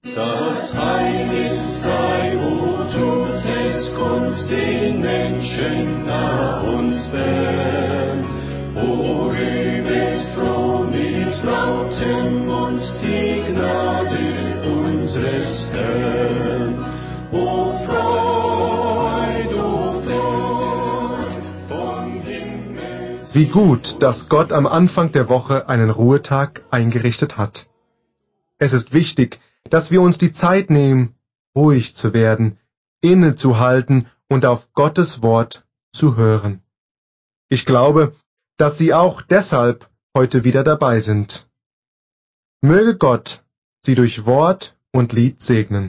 Das Heil ist frei, o tut es kund den Menschen nah und fern. O rühmet froh mit lautem Mund die Gnade unseres Herrn. O Freud vom Himmel. Wie gut, dass Gott am Anfang der Woche einen Ruhetag eingerichtet hat. Es ist wichtig, dass wir uns die Zeit nehmen, ruhig zu werden, innezuhalten und auf Gottes Wort zu hören. Ich glaube, dass Sie auch deshalb heute wieder dabei sind. Möge Gott Sie durch Wort und Lied segnen.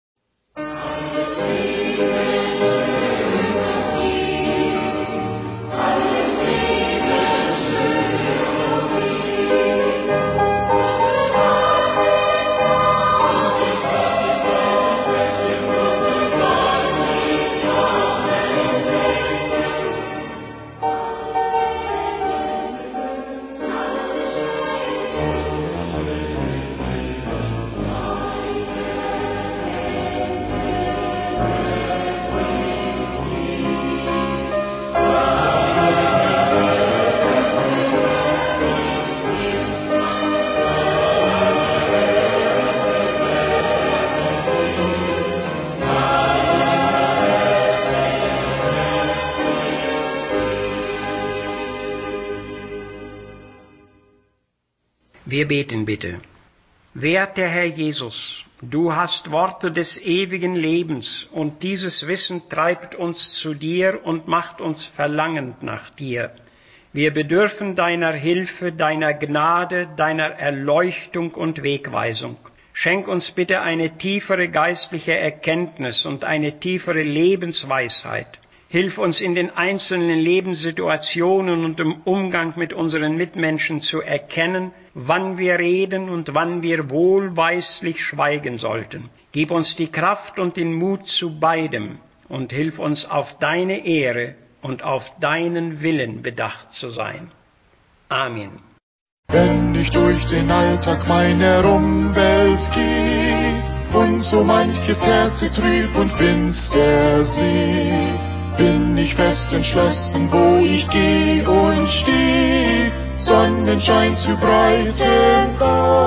Wir beten bitte. Werter Herr Jesus, du hast Worte des ewigen Lebens und dieses Wissen treibt uns zu dir und macht uns verlangend nach dir. Wir bedürfen deiner Hilfe, deiner Gnade, deiner Erleuchtung und Wegweisung. Schenk uns bitte eine tiefere geistliche Erkenntnis und eine tiefere Lebensweisheit. Hilf uns in den einzelnen Lebenssituationen und im Umgang mit unseren Mitmenschen zu erkennen, wann wir reden und wann wir wohlweislich schweigen sollten. Gib uns die Kraft und den Mut zu beidem und hilf uns auf deine Ehre und auf deinen Willen bedacht zu sein. Amen. Wenn ich durch den Alltag meiner Umwelt geh und so manches Herz trüb und finster seh, bin ich fest entschlossen, wo ich geh und steh, Sonnenschein zu breiten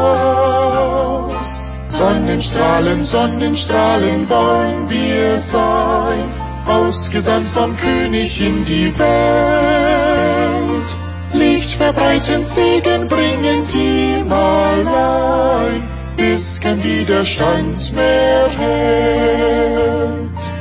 aus. Sonnenstrahlen, Sonnenstrahlen wollen wir sein, ausgesandt vom König in die Welt. Licht verbreitend, Segen bringend ihm allein, bis kein Widerstand mehr hält.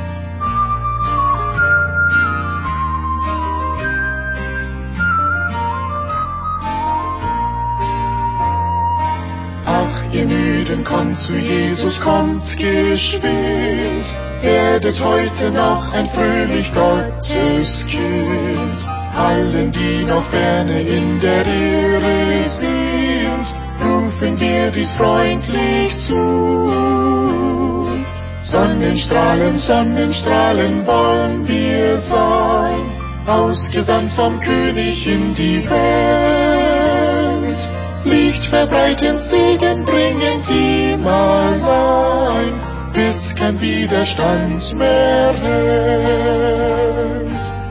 Ihr Müden, kommt zu Jesus, kommt geschwind, werdet heute noch ein fröhlich Gotteskind. Allen, die noch ferne in der Irre sind, rufen wir dies freundlich zu. Sonnenstrahlen, Sonnenstrahlen wollen wir sein, ausgesandt vom König in die Welt. Licht verbreitend, Segen bringend ihm allein, bis kein Widerstand mehr hält.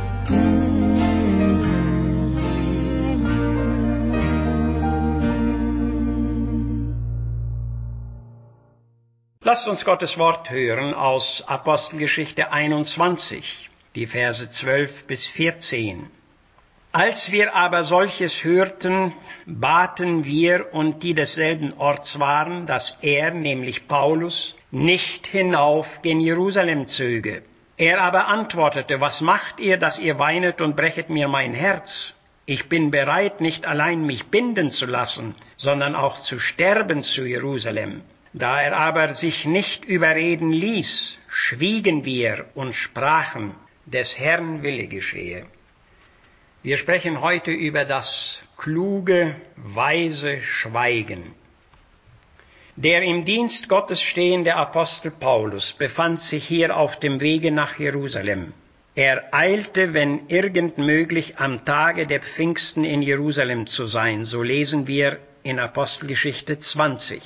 Lasst uns Gottes Wort hören aus Apostelgeschichte 21, die Verse 12 bis 14. Als wir aber solches hörten, baten wir und die desselben Orts waren, dass er, nämlich Paulus, nicht hinauf gen Jerusalem zöge. Er aber antwortete, was macht ihr, dass ihr weinet und brechet mir mein Herz? Ich bin bereit, nicht allein mich binden zu lassen, sondern auch zu sterben zu Jerusalem. Da er aber sich nicht überreden ließ, schwiegen wir und sprachen, des Herrn Wille geschehe. Wir sprechen heute über das kluge, weise Schweigen. Der im Dienst Gottes stehende Apostel Paulus befand sich hier auf dem Wege nach Jerusalem. Er eilte, wenn irgend möglich, am Tage der Pfingsten in Jerusalem zu sein. So lesen wir in Apostelgeschichte 20.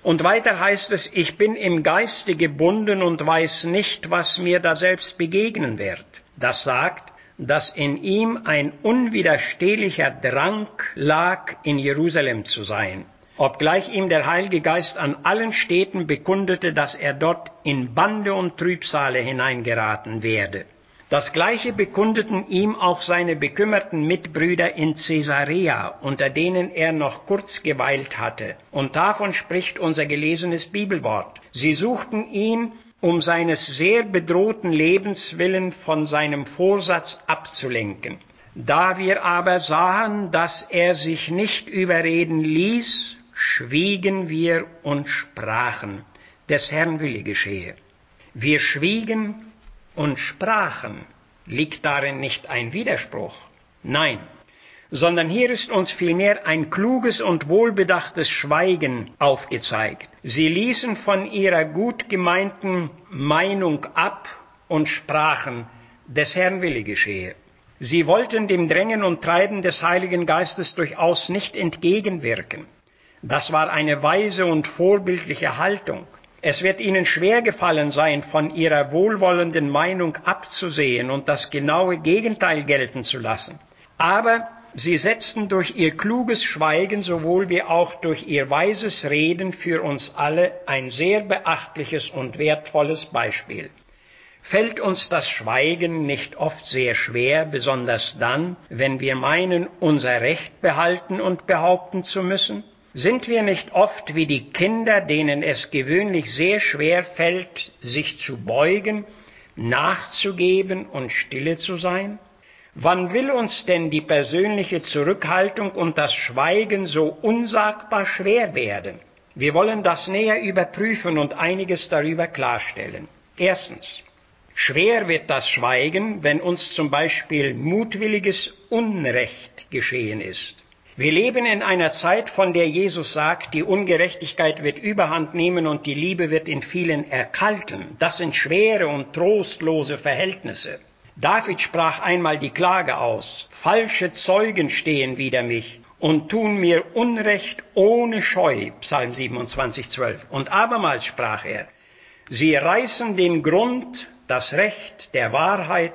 Und weiter heißt es, ich bin im Geiste gebunden und weiß nicht, was mir da selbst begegnen wird. Das sagt, dass in ihm ein unwiderstehlicher Drang lag, in Jerusalem zu sein, obgleich ihm der Heilige Geist an allen Städten bekundete, dass er dort in Bande und Trübsale hineingeraten werde. Das Gleiche bekundeten ihm auch seine bekümmerten Mitbrüder in Caesarea, unter denen er noch kurz geweilt hatte. Und davon spricht unser gelesenes Bibelwort. Sie suchten ihn, um seines sehr bedrohten Lebens willen von seinem Vorsatz abzulenken. Da wir aber sahen, dass er sich nicht überreden ließ, schwiegen wir und sprachen, des Herrn Wille geschehe. Wir schwiegen und sprachen. Liegt darin nicht ein Widerspruch? Nein, sondern hier ist uns vielmehr ein kluges und wohlbedachtes Schweigen aufgezeigt. Sie ließen von ihrer gut gemeinten Meinung ab und sprachen, des Herrn Wille geschehe. Sie wollten dem Drängen und Treiben des Heiligen Geistes durchaus nicht entgegenwirken. Das war eine weise und vorbildliche Haltung. Es wird ihnen schwer gefallen sein, von ihrer wohlwollenden Meinung abzusehen und das genaue Gegenteil gelten zu lassen. Aber sie setzten durch ihr kluges Schweigen sowohl wie auch durch ihr weises Reden für uns alle ein sehr beachtliches und wertvolles Beispiel. Fällt uns das Schweigen nicht oft sehr schwer, besonders dann, wenn wir meinen, unser Recht behalten und behaupten zu müssen? Sind wir nicht oft wie die Kinder, denen es gewöhnlich sehr schwer fällt, sich zu beugen, nachzugeben und stille zu sein? Wann will uns denn die persönliche Zurückhaltung und das Schweigen so unsagbar schwer werden? Wir wollen das näher überprüfen und einiges darüber klarstellen. Erstens. Schwer wird das Schweigen, wenn uns zum Beispiel mutwilliges Unrecht geschehen ist. Wir leben in einer Zeit, von der Jesus sagt, die Ungerechtigkeit wird Überhand nehmen und die Liebe wird in vielen erkalten. Das sind schwere und trostlose Verhältnisse. David sprach einmal die Klage aus, falsche Zeugen stehen wider mich und tun mir Unrecht ohne Scheu, Psalm 27,12. Und abermals sprach er, sie reißen den Grund, das Recht der Wahrheit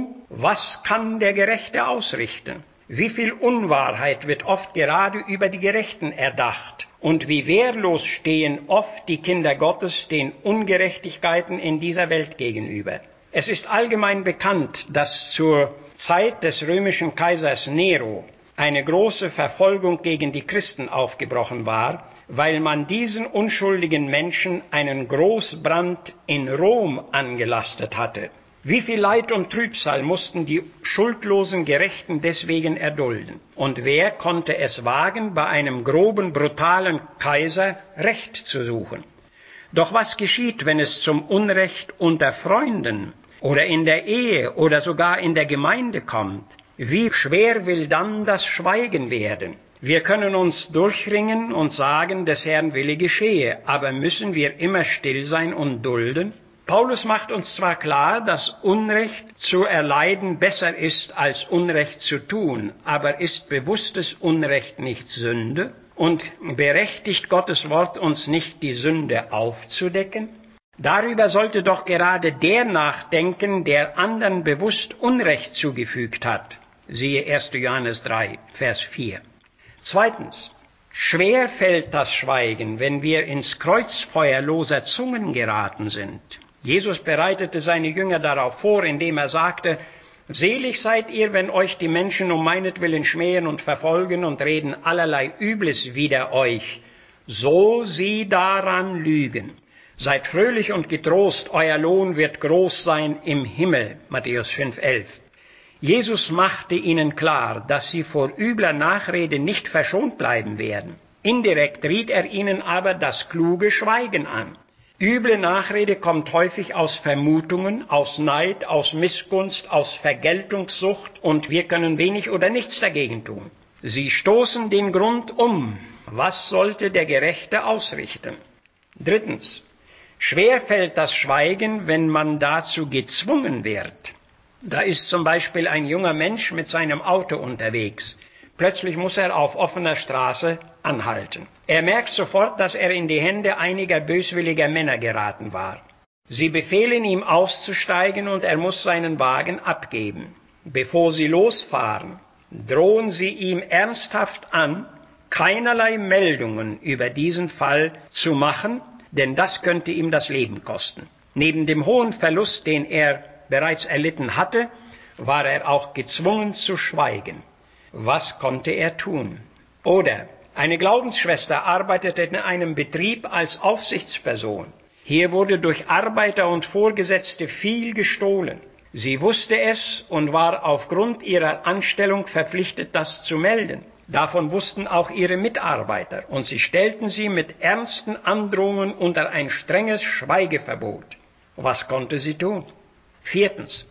was kann der Gerechte ausrichten? Wie viel Unwahrheit wird oft gerade über die Gerechten erdacht und wie wehrlos stehen oft die Kinder Gottes den Ungerechtigkeiten in dieser Welt gegenüber. Es ist allgemein bekannt, dass zur Zeit des römischen Kaisers Nero eine große Verfolgung gegen die Christen aufgebrochen war, weil man diesen unschuldigen Menschen einen Großbrand in Rom angelastet hatte. Wie viel Leid und Trübsal mussten die schuldlosen Gerechten deswegen erdulden? Und wer konnte es wagen, bei einem groben, brutalen Kaiser Recht zu suchen? Doch was geschieht, wenn es zum Unrecht unter Freunden oder in der Ehe oder sogar in der Gemeinde kommt? Wie schwer will dann das Schweigen werden? Wir können uns durchringen und sagen, des Herrn Wille geschehe, aber müssen wir immer still sein und dulden? Paulus macht uns zwar klar, dass Unrecht zu erleiden besser ist, als Unrecht zu tun, aber ist bewusstes Unrecht nicht Sünde? Und berechtigt Gottes Wort uns nicht, die Sünde aufzudecken? Darüber sollte doch gerade der nachdenken, der anderen bewusst Unrecht zugefügt hat. Siehe 1. Johannes 3, Vers 4. Zweitens. Schwer fällt das Schweigen, wenn wir ins Kreuzfeuer loser Zungen geraten sind. Jesus bereitete seine Jünger darauf vor, indem er sagte, selig seid ihr, wenn euch die Menschen um meinetwillen schmähen und verfolgen und reden allerlei Übles wider euch, so sie daran lügen. Seid fröhlich und getrost, euer Lohn wird groß sein im Himmel. Matthäus 5,11. Jesus machte ihnen klar, dass sie vor übler Nachrede nicht verschont bleiben werden. Indirekt riet er ihnen aber das kluge Schweigen an. Üble Nachrede kommt häufig aus Vermutungen, aus Neid, aus Missgunst, aus Vergeltungssucht und wir können wenig oder nichts dagegen tun. Sie stoßen den Grund um. Was sollte der Gerechte ausrichten? Drittens. Schwer fällt das Schweigen, wenn man dazu gezwungen wird. Da ist zum Beispiel ein junger Mensch mit seinem Auto unterwegs. Plötzlich muss er auf offener Straße anhalten. Er merkt sofort, dass er in die Hände einiger böswilliger Männer geraten war. Sie befehlen ihm auszusteigen und er muss seinen Wagen abgeben. Bevor sie losfahren, drohen sie ihm ernsthaft an, keinerlei Meldungen über diesen Fall zu machen, denn das könnte ihm das Leben kosten. Neben dem hohen Verlust, den er bereits erlitten hatte, war er auch gezwungen zu schweigen. Was konnte er tun? Oder eine Glaubensschwester arbeitete in einem Betrieb als Aufsichtsperson. Hier wurde durch Arbeiter und Vorgesetzte viel gestohlen. Sie wusste es und war aufgrund ihrer Anstellung verpflichtet, das zu melden. Davon wussten auch ihre Mitarbeiter, und sie stellten sie mit ernsten Androhungen unter ein strenges Schweigeverbot. Was konnte sie tun? 4.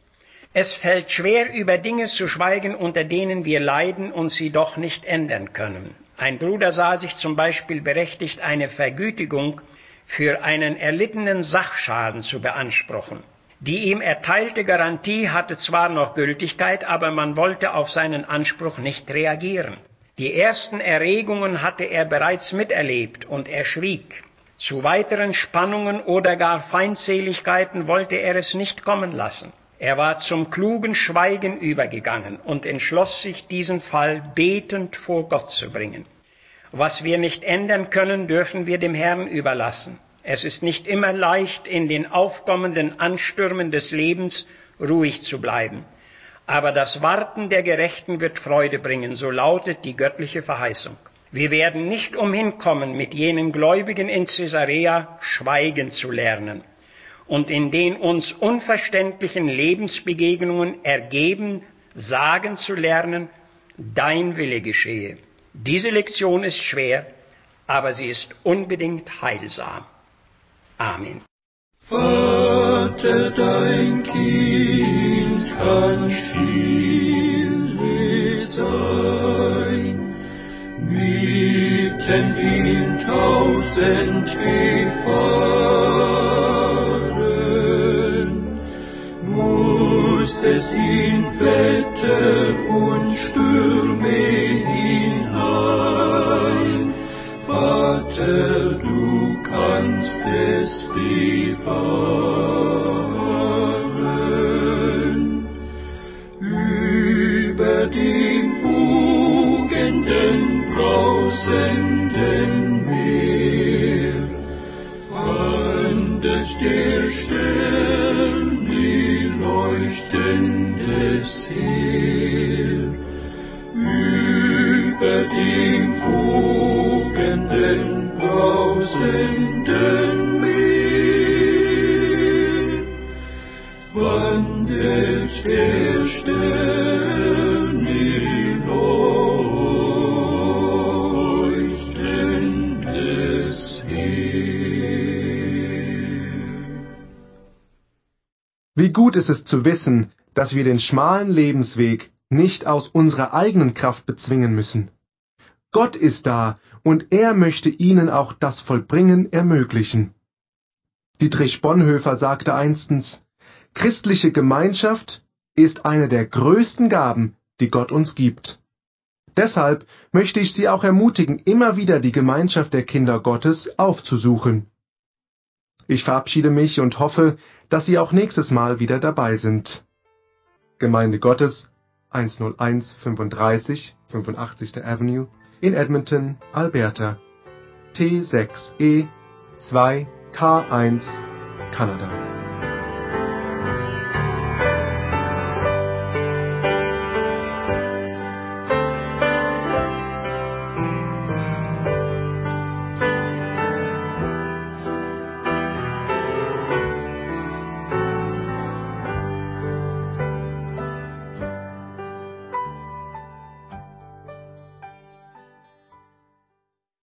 Es fällt schwer, über Dinge zu schweigen, unter denen wir leiden und sie doch nicht ändern können. Ein Bruder sah sich zum Beispiel berechtigt, eine Vergütigung für einen erlittenen Sachschaden zu beanspruchen. Die ihm erteilte Garantie hatte zwar noch Gültigkeit, aber man wollte auf seinen Anspruch nicht reagieren. Die ersten Erregungen hatte er bereits miterlebt und er schwieg. Zu weiteren Spannungen oder gar Feindseligkeiten wollte er es nicht kommen lassen. Er war zum klugen Schweigen übergegangen und entschloss sich, diesen Fall betend vor Gott zu bringen. Was wir nicht ändern können, dürfen wir dem Herrn überlassen. Es ist nicht immer leicht, in den aufkommenden Anstürmen des Lebens ruhig zu bleiben. Aber das Warten der Gerechten wird Freude bringen, so lautet die göttliche Verheißung. Wir werden nicht umhin kommen, mit jenen Gläubigen in Caesarea schweigen zu lernen und in den uns unverständlichen Lebensbegegnungen ergeben, sagen zu lernen, dein Wille geschehe. Diese Lektion ist schwer, aber sie ist unbedingt heilsam. Amen. Vater, dein Kind kann stille sein, mitten in 1000 Gefahren, muss es in Wetter und Stürme hinein. Vater, du kannst es bewahren. Über dem wogenden, brausenden Meer wandert der Sterne leuchtendes Heer. Über dem wogenden, brausenden Meer wandelt der Sterne leuchtendes Heer. Wie gut ist es zu wissen, dass wir den schmalen Lebensweg nicht aus unserer eigenen Kraft bezwingen müssen. Gott ist da und er möchte ihnen auch das Vollbringen ermöglichen. Dietrich Bonhoeffer sagte einstens, christliche Gemeinschaft ist eine der größten Gaben, die Gott uns gibt. Deshalb möchte ich Sie auch ermutigen, immer wieder die Gemeinschaft der Kinder Gottes aufzusuchen. Ich verabschiede mich und hoffe, dass Sie auch nächstes Mal wieder dabei sind. Gemeinde Gottes, 10135 85. Avenue in Edmonton, Alberta, T6E 2K1, Kanada.